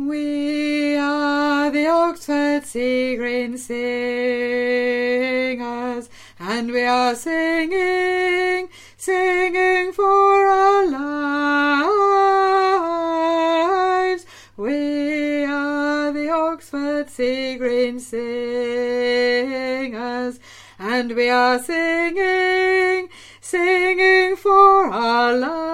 We are the Oxford Sea Green Singers, and we are singing, singing for our lives. We are the Oxford Sea Green Singers, and we are singing, singing for our lives.